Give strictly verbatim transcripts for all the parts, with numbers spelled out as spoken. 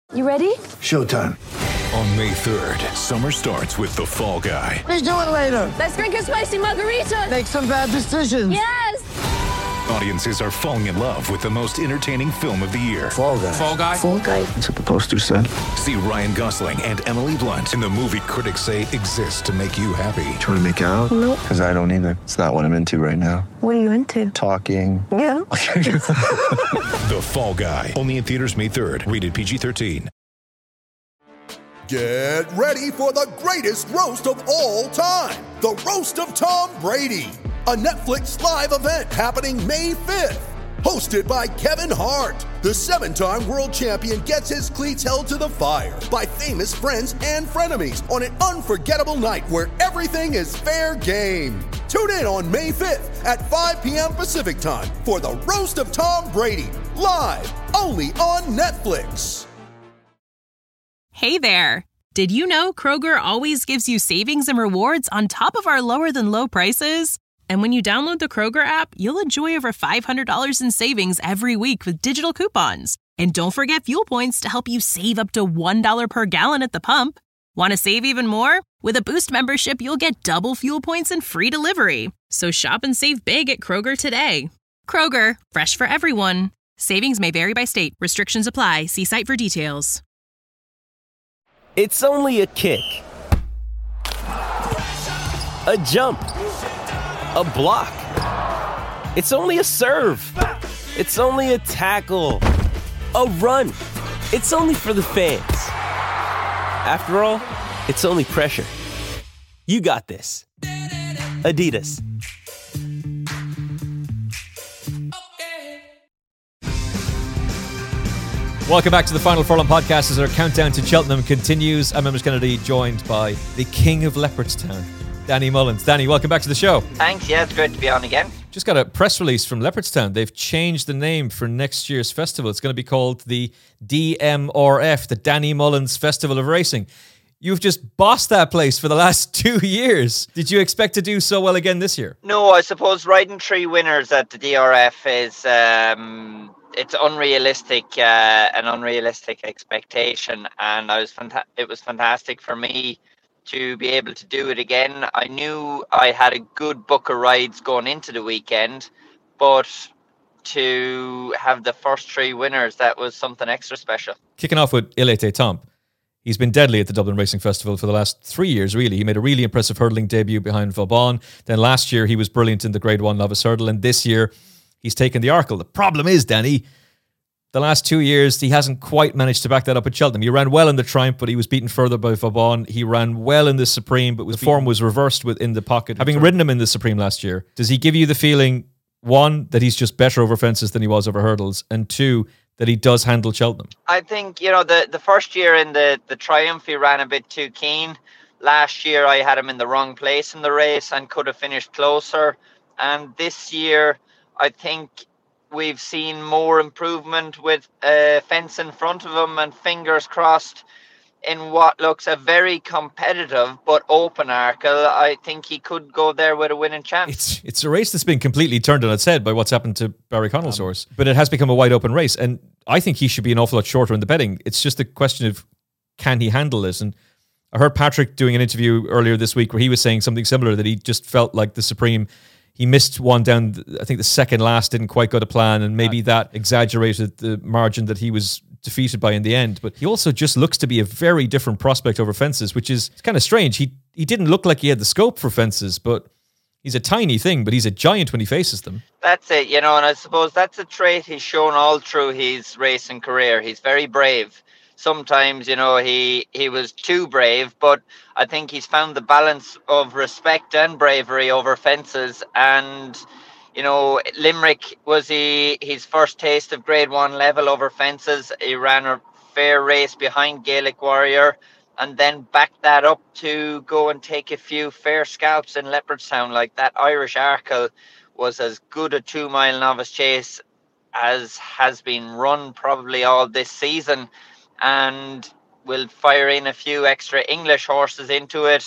You ready? Showtime. On May third, summer starts with The Fall Guy. Let's do it later. Let's drink a spicy margarita. Make some bad decisions. Yes! Audiences are falling in love with the most entertaining film of the year. Fall Guy. Fall Guy? Fall Guy. That's what the poster said. See Ryan Gosling and Emily Blunt in the movie critics say exists to make you happy. Trying to make it out? Nope. Because I don't either. It's not what I'm into right now. What are you into? Talking. Yeah. The Fall Guy. Only in theaters May third. Rated P G thirteen. Get ready for the greatest roast of all time. The Roast of Tom Brady. A Netflix live event happening May fifth. Hosted by Kevin Hart. The seven-time world champion gets his cleats held to the fire by famous friends and frenemies on an unforgettable night where everything is fair game. Tune in on May fifth at five p.m. Pacific time for the Roast of Tom Brady. Live only on Netflix. Hey there! Did you know Kroger always gives you savings and rewards on top of our lower-than-low prices? And when you download the Kroger app, you'll enjoy over five hundred dollars in savings every week with digital coupons. And don't forget fuel points to help you save up to one dollar per gallon at the pump. Want to save even more? With a Boost membership, you'll get double fuel points and free delivery. So shop and save big at Kroger today. Kroger, fresh for everyone. Savings may vary by state. Restrictions apply. See site for details. It's only a kick, a jump, a block. It's only a serve. It's only a tackle, a run. It's only for the fans. After all, it's only pressure. You got this. Adidas. Welcome back to the Final Furlong podcast as our countdown to Cheltenham continues. I'm Emmett Kennedy, joined by the King of Leopardstown, Danny Mullins. Danny, welcome back to the show. Thanks, yeah, it's great to be on again. Just got a press release from Leopardstown. They've changed the name for next year's festival. It's going to be called the D M R F, the Danny Mullins Festival of Racing. You've just bossed that place for the last two years. Did you expect to do so well again this year? No, I suppose riding three winners at the D R F is... Um, it's unrealistic, uh, an unrealistic expectation, and I was fanta- it was fantastic for me to be able to do it again. I knew I had a good book of rides going into the weekend, but to have the first three winners, that was something extra special. Kicking off with Il Était Temps. He's been deadly at the Dublin Racing Festival for the last three years, really. He made a really impressive hurdling debut behind Vauban. Then last year, he was brilliant in the Grade one Novice Hurdle, and this year, he's taken the Arkle. The problem is, Danny, the last two years, he hasn't quite managed to back that up at Cheltenham. He ran well in the Triumph, but he was beaten further by Vauban. He ran well in the Supreme, but the form was reversed within the pocket. Having ridden him in the Supreme last year, does he give you the feeling, one, that he's just better over fences than he was over hurdles, and two, that he does handle Cheltenham? I think, you know, the, the first year in the, the Triumph, he ran a bit too keen. Last year, I had him in the wrong place in the race and could have finished closer. And this year, I think we've seen more improvement with a uh, fence in front of him, and fingers crossed in what looks a very competitive but open Arkle. I think he could go there with a winning chance. It's it's a race that's been completely turned on its head by what's happened to Barry Connell's um, horse, but it has become a wide open race, and I think he should be an awful lot shorter in the betting. It's just a question of, can he handle this? And I heard Patrick doing an interview earlier this week where he was saying something similar, that he just felt like the Supreme, he missed one down, I think the second last didn't quite go to plan, and maybe that exaggerated the margin that he was defeated by in the end. But he also just looks to be a very different prospect over fences, which is kind of strange. He he didn't look like he had the scope for fences, but he's a tiny thing, but he's a giant when he faces them. That's it, you know, and I suppose that's a trait he's shown all through his racing career. He's very brave. Sometimes, you know, he, he was too brave, but I think he's found the balance of respect and bravery over fences. And, you know, Limerick was he, his first taste of grade one level over fences. He ran a fair race behind Gaelic Warrior and then backed that up to go and take a few fair scalps in Leopardstown. Like, that Irish Arkle was as good a two-mile novice chase as has been run probably all this season. And we'll fire in a few extra English horses into it,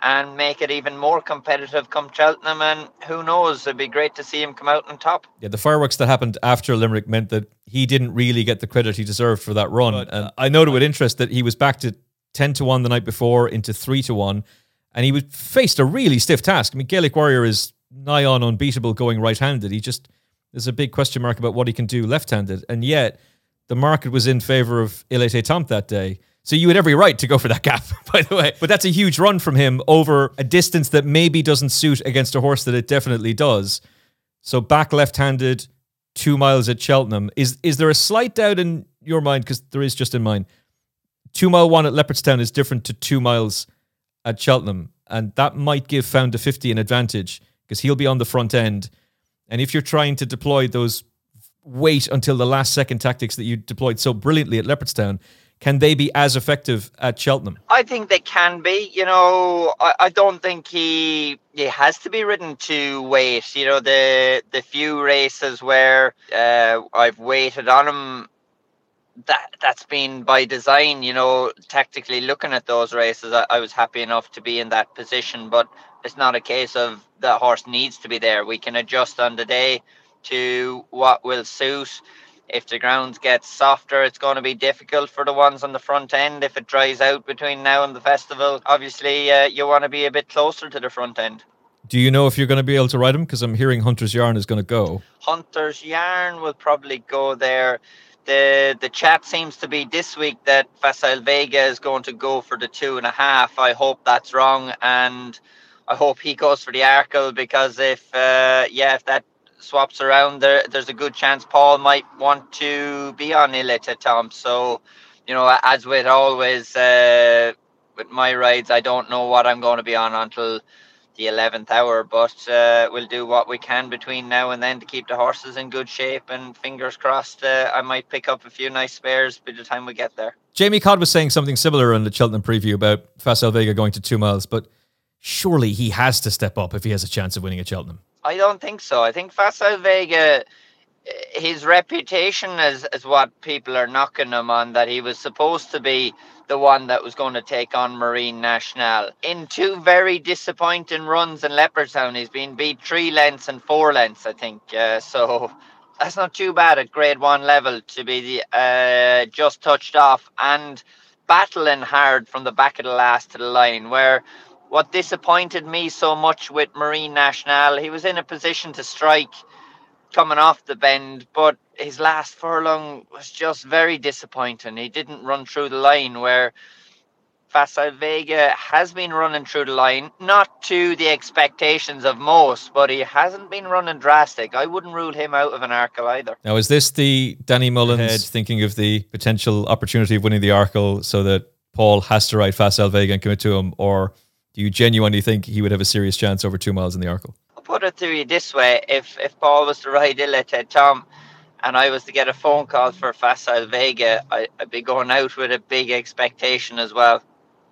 and make it even more competitive come Cheltenham. And who knows, it'd be great to see him come out on top. Yeah, the fireworks that happened after Limerick meant that he didn't really get the credit he deserved for that run. But, and I noted with interest that he was back to ten to one the night before into three to one, and he was faced a really stiff task. I mean, Gaelic Warrior is nigh on unbeatable going right-handed. He just, there's a big question mark about what he can do left-handed, and yet the market was in favour of Ilete Tomp that day. So you had every right to go for that gap, by the way. But that's a huge run from him over a distance that maybe doesn't suit against a horse that it definitely does. So back left-handed, two miles at Cheltenham. Is is there a slight doubt in your mind, because there is just in mine, two mile one at Leopardstown is different to two miles at Cheltenham, and that might give Found a fifty an advantage because he'll be on the front end. And if you're trying to deploy those wait until the last second tactics that you deployed so brilliantly at Leopardstown, can they be as effective at Cheltenham? I think they can be. You know, I, I don't think he he has to be ridden to wait. You know, the the few races where uh, I've waited on him, that that's been by design. You know, tactically looking at those races, I, I was happy enough to be in that position. But it's not a case of the horse needs to be there. We can adjust on the day to what will suit. If the ground gets softer, it's going to be difficult for the ones on the front end. If it dries out between now and the festival, obviously uh, you want to be a bit closer to the front end. Do you know if you're going to be able to ride him? Because I'm hearing Hunter's Yarn is going to go. Hunter's Yarn will probably go there. The the chat seems to be this week that Facile Vega is going to go for the two and a half. I hope that's wrong, and I hope he goes for the Arkle, because if uh, yeah, if that swaps around, there there's a good chance Paul might want to be on Ilete Tomp. So, you know, as with always uh, with my rides, I don't know what I'm going to be on until the eleventh hour, but uh, we'll do what we can between now and then to keep the horses in good shape, and fingers crossed uh, I might pick up a few nice spares by the time we get there. Jamie Codd was saying something similar in the Cheltenham preview about Facile Vega going to two miles, but surely he has to step up if he has a chance of winning at Cheltenham. I don't think so. I think Facile Vega, his reputation is, is what people are knocking him on, that he was supposed to be the one that was going to take on Marine Nationale. In two very disappointing runs in Leopardstown, he's been beat three lengths and four lengths, I think. Uh, so that's not too bad at grade one level to be the, uh, just touched off and battling hard from the back of the last to the line, where what disappointed me so much with Marine Nationale, he was in a position to strike coming off the bend, but his last furlong was just very disappointing. He didn't run through the line, where Facile Vega has been running through the line, not to the expectations of most, but he hasn't been running drastic. I wouldn't rule him out of an Arkle either. Now, is this the Danny Mullins head thinking of the potential opportunity of winning the Arkle so that Paul has to ride Facile Vega and commit to him, or do you genuinely think he would have a serious chance over two miles in the Arkle? I'll put it to you this way. If if Paul was to ride Ilete Tomp and I was to get a phone call for Facile Vega, I, I'd be going out with a big expectation as well.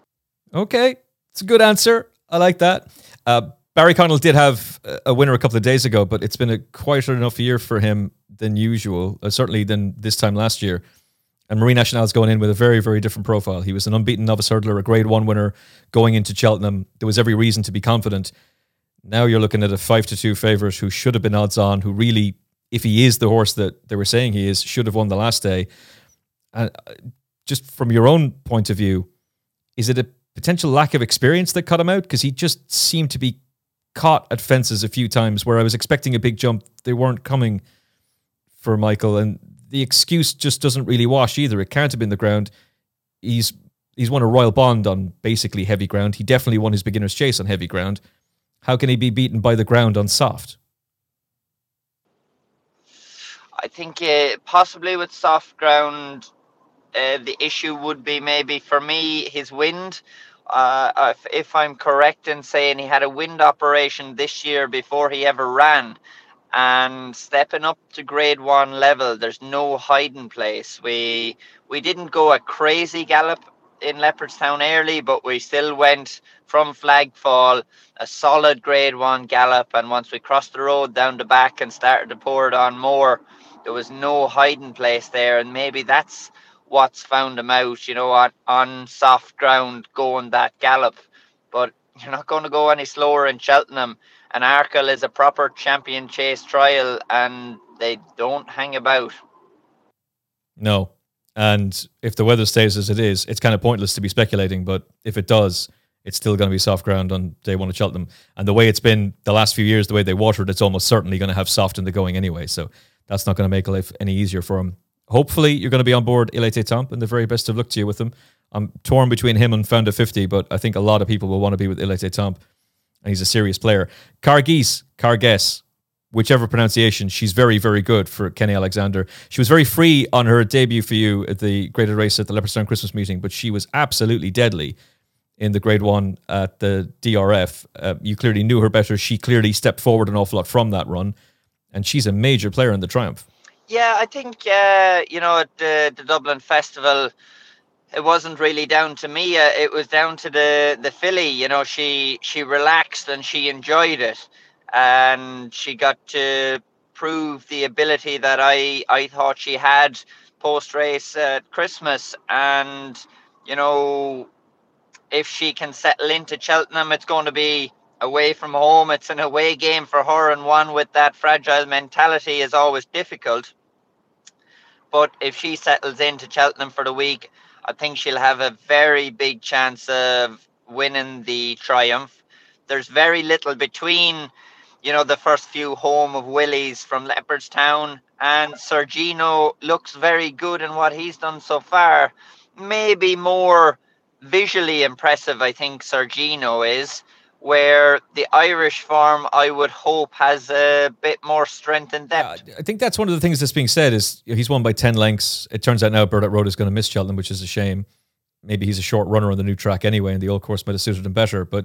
Okay, it's a good answer. I like that. Uh, Barry Connell did have a winner a couple of days ago, but it's been a quieter enough year for him than usual, uh, certainly than this time last year. And Marine Nationale is going in with a very, very different profile. He was an unbeaten novice hurdler, a grade one winner going into Cheltenham. There was every reason to be confident. Now you're looking at a five to two favourite who should have been odds on, who really, if he is the horse that they were saying he is, should have won the last day. And uh, just from your own point of view, is it a potential lack of experience that cut him out? Because he just seemed to be caught at fences a few times where I was expecting a big jump. They weren't coming for Michael, and the excuse just doesn't really wash either. It can't have been the ground. He's he's won a Royal Bond on basically heavy ground. He definitely won his beginner's chase on heavy ground. How can he be beaten by the ground on soft? I think uh, possibly with soft ground, uh, the issue would be maybe for me his wind. Uh, if, if I'm correct in saying he had a wind operation this year before he ever ran, and stepping up to grade one level, there's no hiding place. We we didn't go a crazy gallop in Leopardstown early, but we still went from Flagfall, a solid grade one gallop, and once we crossed the road down the back and started to pour it on more, there was no hiding place there, and maybe that's what's found him out, you know, on, on soft ground going that gallop. But you're not going to go any slower in Cheltenham. And Arkle is a proper champion chase trial, and they don't hang about. No. And if the weather stays as it is, it's kind of pointless to be speculating. But if it does, it's still going to be soft ground on day one at Cheltenham. And the way it's been the last few years, the way they watered, it's almost certainly going to have soft in the going anyway. So that's not going to make life any easier for him. Hopefully, you're going to be on board Il Était Temps, and the very best of luck to you with him. I'm torn between him and Found at fifty, but I think a lot of people will want to be with Il Était Temps, and he's a serious player. Cargis, Carguess, whichever pronunciation, she's very, very good for Kenny Alexander. She was very free on her debut for you at the graded race at the Leopardstown Christmas meeting, but she was absolutely deadly in the grade one at the D R F. Uh, you clearly knew her better. She clearly stepped forward an awful lot from that run, and she's a major player in the Triumph. Yeah, I think, uh, you know, at the, the Dublin Festival, it wasn't really down to me. Uh, it was down to the, the filly. You know, she she relaxed and she enjoyed it. And she got to prove the ability that I, I thought she had post-race at Christmas. And, you know, if she can settle into Cheltenham, it's going to be away from home. It's an away game for her, and one with that fragile mentality is always difficult. But if she settles into Cheltenham for the week, I think she'll have a very big chance of winning the Triumph. There's very little between, you know, the first few home of Willys from Leopardstown, and Sergino looks very good in what he's done so far. Maybe more visually impressive, I think Sergino is, where the Irish form, I would hope, has a bit more strength and depth. Yeah, I think that's one of the things that's being said is he's won by ten lengths. It turns out now Burdett Road is going to miss Cheltenham, which is a shame. Maybe he's a short runner on the new track anyway, and the old course might have suited him better. But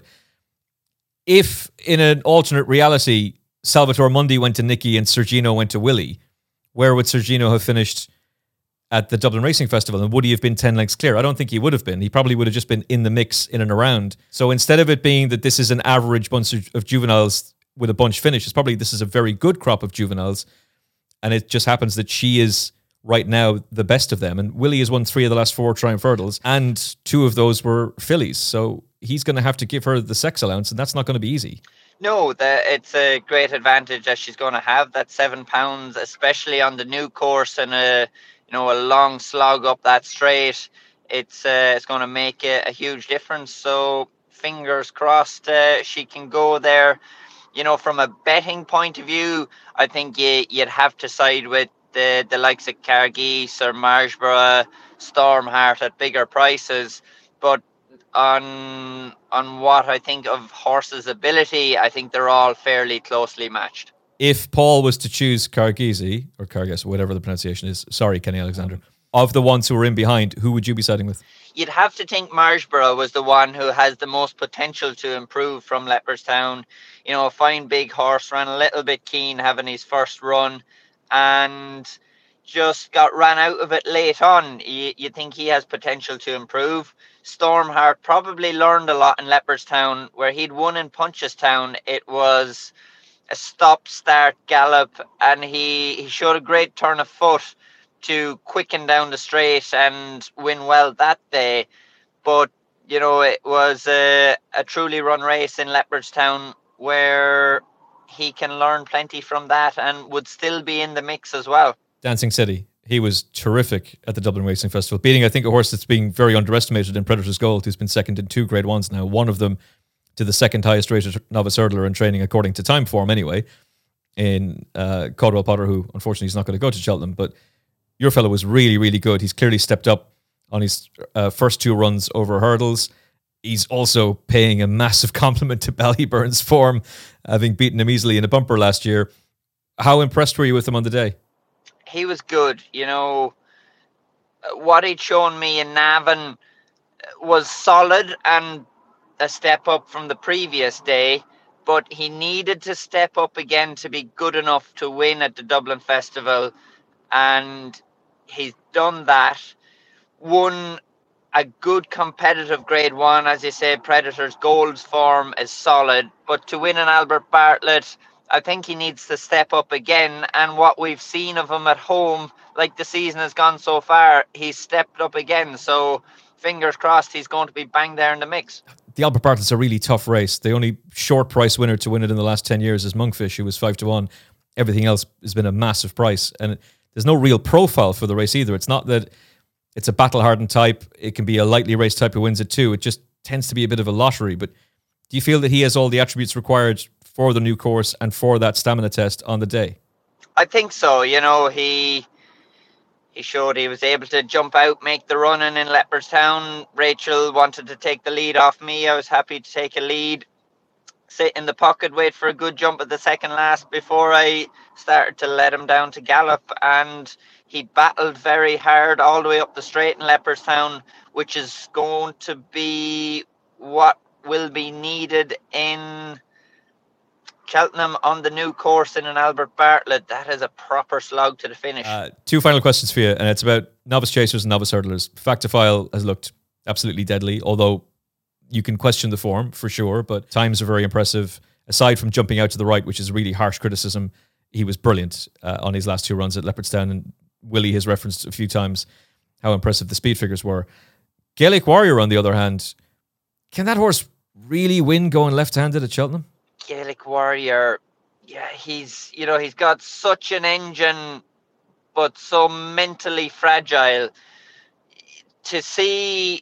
if in an alternate reality, Salvatore Mundi went to Nicky and Sergino went to Willie, where would Sergino have finished at the Dublin Racing Festival, and would he have been ten lengths clear? I don't think he would have been. He probably would have just been in the mix in and around. So instead of it being that this is an average bunch of juveniles with a bunch finish, it's probably this is a very good crop of juveniles, and it just happens that she is right now the best of them. And Willie has won three of the last four Triumph hurdles, and two of those were fillies. So he's going to have to give her the sex allowance, and that's not going to be easy. No, the, it's a great advantage that she's going to have, that seven pounds, especially on the new course and a you know a long slog up that straight. It's uh, it's going to make a, a huge difference. So fingers crossed uh, she can go there. You know, from a betting point of view, I think you you'd have to side with the the likes of Cargeese or Margeborough, Stormheart at bigger prices, but on on what I think of horses' ability, I think they're all fairly closely matched. If Paul was to choose Cargeese, or Carges, whatever the pronunciation is, sorry, Kenny Alexander, of the ones who were in behind, who would you be siding with? You'd have to think Margeborough was the one who has the most potential to improve from Leopardstown. You know, a fine big horse, ran a little bit keen having his first run, and just got ran out of it late on. You, you think he has potential to improve. Stormheart probably learned a lot in Leopardstown, where he'd won in Punchestown. It was a stop-start gallop, and he, he showed a great turn of foot to quicken down the straight and win well that day. But, you know, it was a, a truly run race in Leopardstown where he can learn plenty from that and would still be in the mix as well. Dancing City. He was terrific at the Dublin Racing Festival, beating, I think, a horse that's being very underestimated in Predator's Gold, who's been second in two grade ones now, one of them to the second highest rated novice hurdler in training, according to time form anyway, in uh, Caldwell Potter, who unfortunately is not going to go to Cheltenham. But your fellow was really, really good. He's clearly stepped up on his uh, first two runs over hurdles. He's also paying a massive compliment to Ballyburn's form, having beaten him easily in a bumper last year. How impressed were you with him on the day? He was good. You know, what he'd shown me in Navan was solid and a step up from the previous day, but he needed to step up again to be good enough to win at the Dublin Festival, and he's done that. Won a good competitive grade one, as you say. Predator's Gold's form is solid, but to win an Albert Bartlett, I think he needs to step up again, and what we've seen of him at home, like the season has gone so far, he's stepped up again, so fingers crossed he's going to be bang there in the mix. the Albert Bartlett's a really tough race. The only short price winner to win it in the last ten years is Monkfish, who was five to one. Everything else has been a massive price. And there's no real profile for the race either. It's not that it's a battle-hardened type. It can be a lightly raced type who wins it too. It just tends to be a bit of a lottery. But do you feel that he has all the attributes required for the new course and for that stamina test on the day? I think so. You know, he he showed he was able to jump out, make the run-in in Leopardstown. Rachel wanted to take the lead off me. I was happy to take a lead, sit in the pocket, wait for a good jump at the second last before I started to let him down to gallop. And he battled very hard all the way up the straight in Leopardstown, which is going to be what will be needed in Cheltenham on the new course in an Albert Bartlett. That is a proper slog to the finish. Uh, two final questions for you, and it's about novice chasers and novice hurdlers. Factifile has looked absolutely deadly, although you can question the form for sure, but times are very impressive. Aside from jumping out to the right, which is really harsh criticism, he was brilliant uh, on his last two runs at Leopardstown, and Willie has referenced a few times how impressive the speed figures were. Gaelic Warrior, on the other hand, can that horse really win going left-handed at Cheltenham? Gaelic Warrior, yeah, he's, you know, he's got such an engine, but so mentally fragile. To see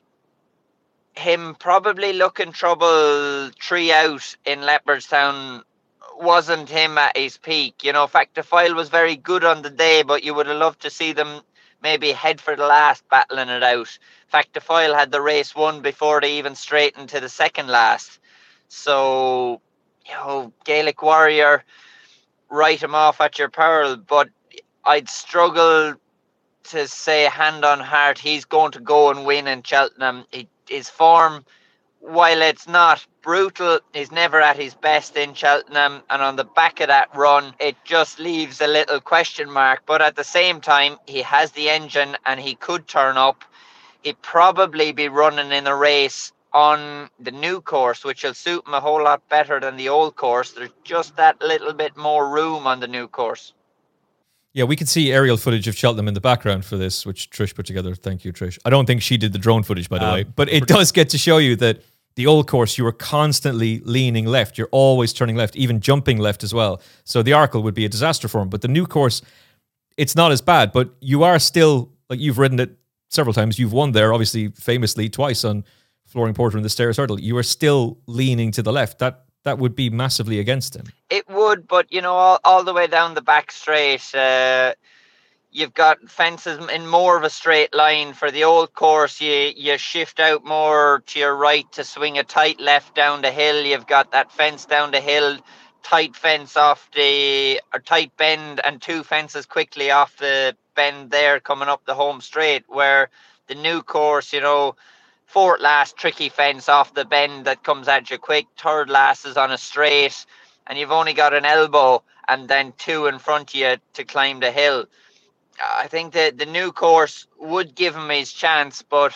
him probably look in trouble three out in Leopardstown wasn't him at his peak. You know, Factifile was very good on the day, but you would have loved to see them maybe head for the last, battling it out. Factifile had the race won before they even straightened to the second last. So, you know, Gaelic Warrior, write him off at your peril, but I'd struggle to say hand on heart he's going to go and win in Cheltenham. He, his form, while it's not brutal, is never at his best in Cheltenham, and on the back of that run it just leaves a little question mark. But at the same time, he has the engine and he could turn up. He'd probably be running in a race on the new course, which will suit him a whole lot better than the old course. There's just that little bit more room on the new course. Yeah, we can see aerial footage of Cheltenham in the background for this, which Trish put together. Thank you, Trish. I don't think she did the drone footage, by the um, way, but it does get to show you that the old course, you were constantly leaning left. You're always turning left, even jumping left as well. So the Arkle would be a disaster for him. But the new course, it's not as bad, but you are still, like, you've ridden it several times. You've won there, obviously, famously, twice on Flooring Porter in the Stairs Hurdle. You are still leaning to the left. That that would be massively against him. It would, but, you know, all, all the way down the back straight, uh, you've got fences in more of a straight line. For the old course, you, you shift out more to your right to swing a tight left down the hill. You've got that fence down the hill, tight fence off the, or tight bend, and two fences quickly off the bend there coming up the home straight, where the new course, you know, fourth last tricky fence off the bend that comes at you quick, third last is on a straight, and you've only got an elbow and then two in front of you to climb the hill. I think that the new course would give him his chance, but,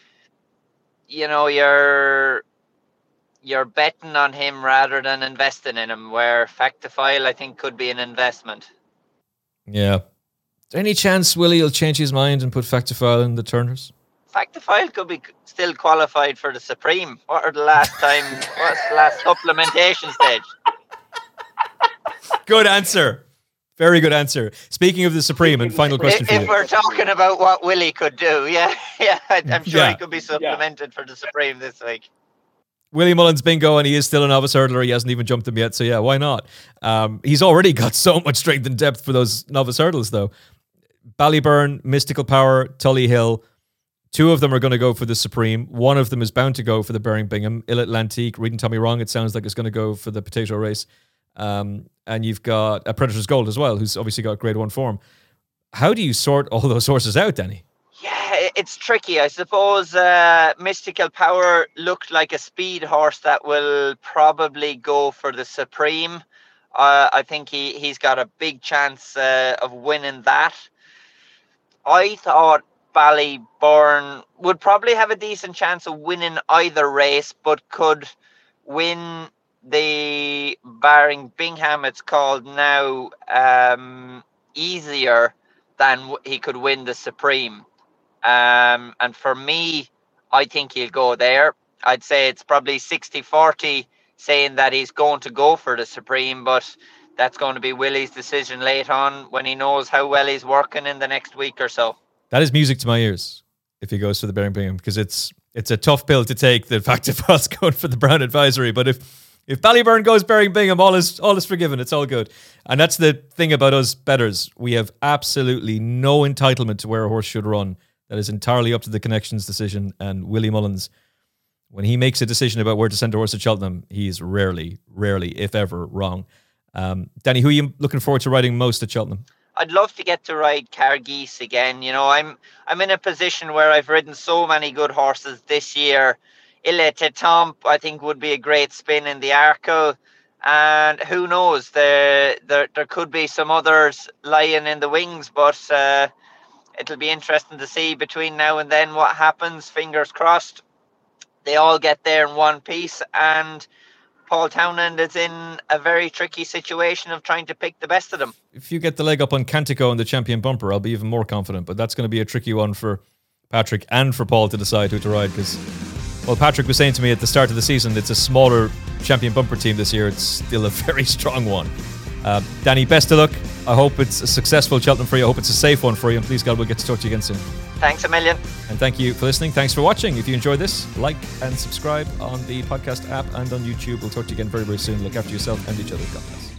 you know, you're you're betting on him rather than investing in him, where Factifile, I think, could be an investment. Yeah. Is there any chance Willie will change his mind and put Factifile in the Turners? Factifile could be still qualified for the Supreme. What are the last time, what's the last supplementation stage? Good answer. Very good answer. Speaking of the Supreme, and final question if, for you. If we're talking about what Willie could do, yeah, yeah, I'm sure yeah. he could be supplemented yeah. for the Supreme this week. Willie Mullins bingo, and he is still a novice hurdler. He hasn't even jumped them yet, so yeah, why not? Um, he's already got so much strength and depth for those novice hurdles, though. Ballyburn, Mystical Power, Tully Hill. Two of them are going to go for the Supreme. One of them is bound to go for the Bearing Bingham. Il Atlantique, reading Tommy wrong, it sounds like it's going to go for the Potato Race. Um, and you've got a Predator's Gold as well, who's obviously got grade one form. How do you sort all those horses out, Danny? Yeah, it's tricky. I suppose uh, Mystical Power looked like a speed horse that will probably go for the Supreme. Uh, I think he, he's got a big chance uh, of winning that. I thought Ballyburn would probably have a decent chance of winning either race, but could win the Bearing Bingham, it's called now, um, easier than w- he could win the Supreme. Um, and for me, I think he'll go there. I'd say it's probably sixty forty saying that he's going to go for the Supreme, but that's going to be Willie's decision late on when he knows how well he's working in the next week or so. That is music to my ears if he goes for the Bearing Bingham, because it's it's a tough pill to take, the fact of us going for the Brown Advisory. But if if Ballyburn goes Bearing Bingham, all is all is forgiven. It's all good. And that's the thing about us bettors. We have absolutely no entitlement to where a horse should run. That is entirely up to the Connections decision. And Willie Mullins, when he makes a decision about where to send a horse at Cheltenham, he's rarely, rarely, if ever, wrong. Um, Danny, who are you looking forward to riding most at Cheltenham? I'd love to get to ride Cargeese again. You know, I'm I'm in a position where I've ridden so many good horses this year. Ile Tetomp, I think, would be a great spin in the Arkle. And who knows, there, there, there could be some others lying in the wings, but uh, it'll be interesting to see between now and then what happens. Fingers crossed they all get there in one piece, and Paul Townend is in a very tricky situation of trying to pick the best of them. If you get the leg up on Cantico in the Champion Bumper, I'll be even more confident, but that's going to be a tricky one for Patrick and for Paul to decide who to ride, because, well, Patrick was saying to me at the start of the season, it's a smaller Champion Bumper team this year. It's still a very strong one. Uh, Danny, best of luck. I hope it's a successful Cheltenham for you. I hope it's a safe one for you, and please God, we'll get to talk to you again soon. Thanks a million. And thank you for listening. Thanks for watching. If you enjoyed this, like and subscribe on the podcast app and on YouTube. We'll talk to you again very, very soon. Look after yourself and each other. God bless.